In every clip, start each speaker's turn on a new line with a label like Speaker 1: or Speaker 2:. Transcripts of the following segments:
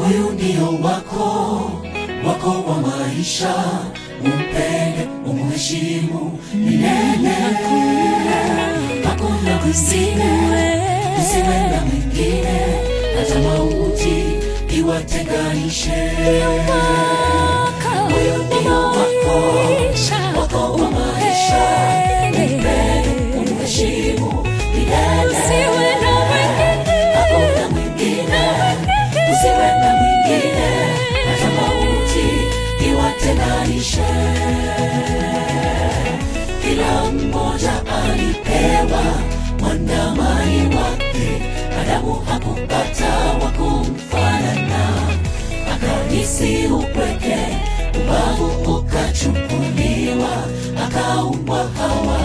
Speaker 1: Huyu ndio wako wa maisha, umpende, umheshimu milele. Hakuna mwingine, usiwe na mwingine, hata mauti iwatenganishe. Huyu ndio wako wa maisha, umpende, umheshimu milele. Hakuna mwingine, usiwe na mwingine, hata mauti iwatenganishe. Kila mmoja alipewa mwandamani wake, Adamu hakupata wa kumfanana, akahisi upweke, ubavu ukachukuliwa, akaumbwa Hawa.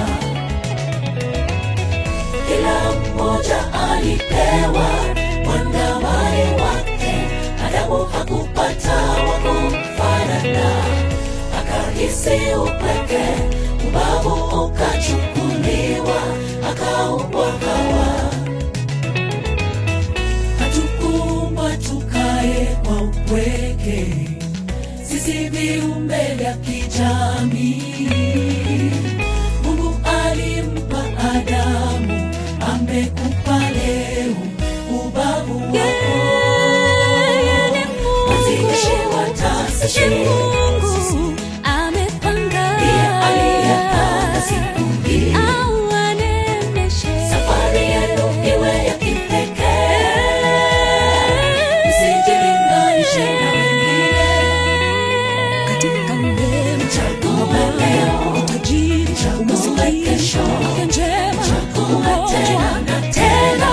Speaker 1: Kila mmoja alipewa mwandamani wake, Adamu hakupata wa kumfanana, akahisi upweke, ubavu ukachukuliwa, akaumbwa Hawa. Hatukuumbwa tukae kwa upweke, sisi viumbe vya kijamii. Mungu alimpa Adamu, amekupa leo ubavu wako. Mwanzilishi wa taasisi
Speaker 2: Mungu amepanga,
Speaker 1: ndiye aliyepanga siku hii, safari yenu iwe ya kipekee. Msijilinganishe na wengine,
Speaker 2: katika neema
Speaker 1: chague leo,
Speaker 2: utajiri,
Speaker 1: chague kesho,
Speaker 2: njema,
Speaker 1: chague tena na tena.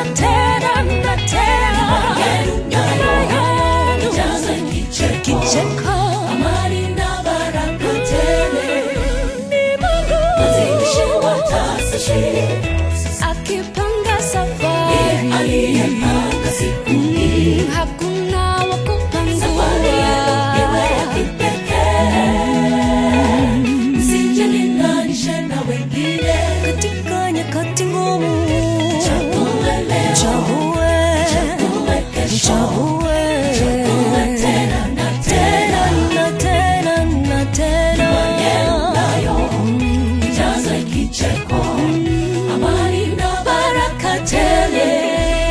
Speaker 1: Jaze kicheko, amani na baraka tele. Mwanzilishi wa taasisi
Speaker 2: akipanga safari,
Speaker 1: aliyepanga siku hii,
Speaker 2: hakuna wa kupangua.
Speaker 1: safari yenu iwe ya kipekee. Msijilinganishe na wengine,
Speaker 2: katika nyakati ngumu,
Speaker 1: chague leo, chague kesho, chague tena na tena. Jaze kicheko, amani na baraka tele.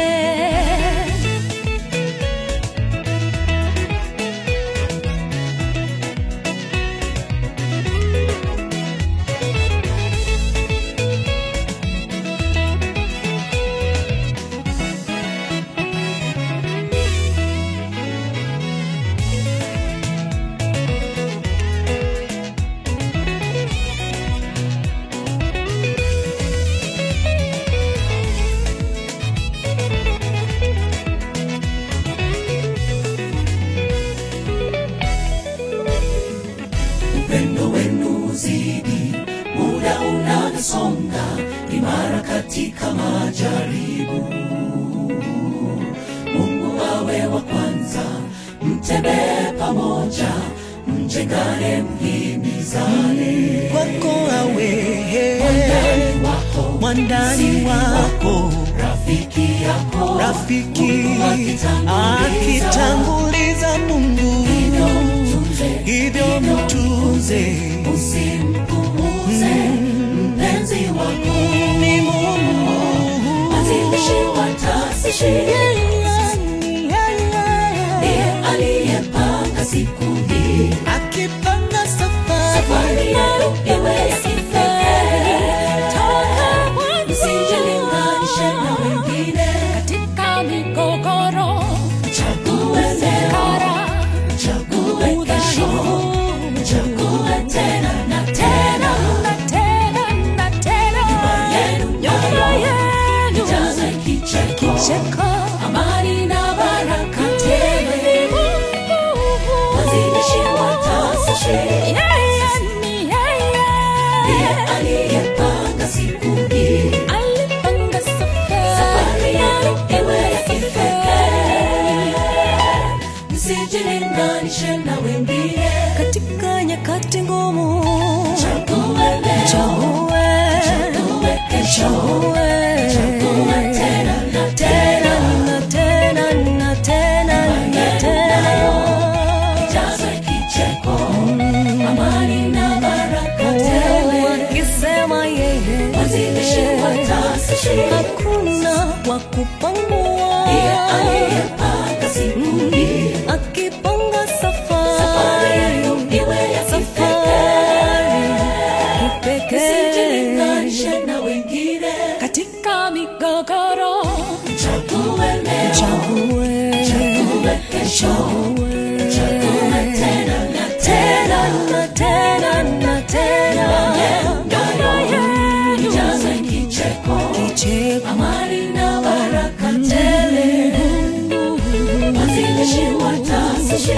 Speaker 1: Upendo wenu uzidi, muda unavyosonga, imara katika majaribu. Mungu awe wa kwanza, mtembee pamoja, mjengane, mhimizane.
Speaker 3: Kwako awe
Speaker 1: mwandani wako, rafiki yako, Mungu
Speaker 3: akitanguliza Mungu, hivyo mtunze.
Speaker 1: Usimpuuze mpenzi wako,
Speaker 3: Ni Mungu
Speaker 1: mwanzilishi wa taasisi, ndiye aliyepanga siku hii,
Speaker 3: akipanga safari
Speaker 1: safari yenu iwe ya kipekee. Msijilinganishe na wengine,
Speaker 2: katika migogoro,
Speaker 1: chague leo, chague kesho, chague tena na tena. Nyumba yenu jaze kicheko, amani na baraka tele. Mwanzilishi wa taasisi, ndiye aliyepanga siku hii, safari yenu iwe ya kipekee. Msijilinganishe na wengine,
Speaker 2: katika nyakati ngumu,
Speaker 1: chague leo, chague kesho, chague tena na tena.
Speaker 2: tena hakuna wa kupangua.
Speaker 1: Ndiye aliyepanga siku hii,
Speaker 2: akipanga
Speaker 1: safari
Speaker 2: safari
Speaker 1: yenu iwe ya kipekee. Usijilinganishe na wengine
Speaker 2: katika migogoro.
Speaker 1: Chague leo,
Speaker 2: Chague,
Speaker 1: chague kesho, chague tena na
Speaker 2: tena
Speaker 1: tena.
Speaker 2: na tena na tena. Ndoa yenu
Speaker 1: Ijaze kicheko,
Speaker 2: kicheko,
Speaker 1: amani na baraka tele. Wazilishi watasishi,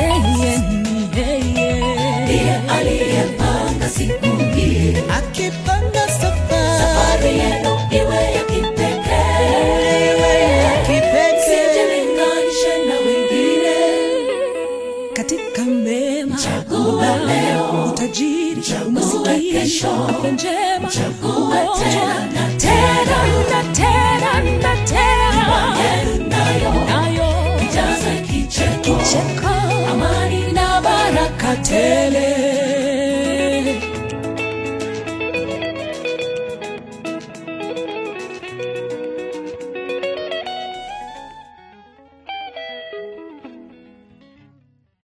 Speaker 1: ndiye aliyepanga siku hii,
Speaker 3: akipanga safari
Speaker 1: safari yenu iwe ya kipekee. Usijilinganishe na wengine,
Speaker 2: katika mema,
Speaker 1: chague leo,
Speaker 2: utajiri,
Speaker 1: chague
Speaker 2: umasikini,
Speaker 1: kesho,
Speaker 2: afya njema,
Speaker 1: chague
Speaker 2: ugonjwa,
Speaker 1: tena na
Speaker 2: tena na tena na tena.
Speaker 1: yenu nayo,
Speaker 2: Nayo
Speaker 1: ijaze kicheko,
Speaker 2: kicheko,
Speaker 1: amani na baraka tele.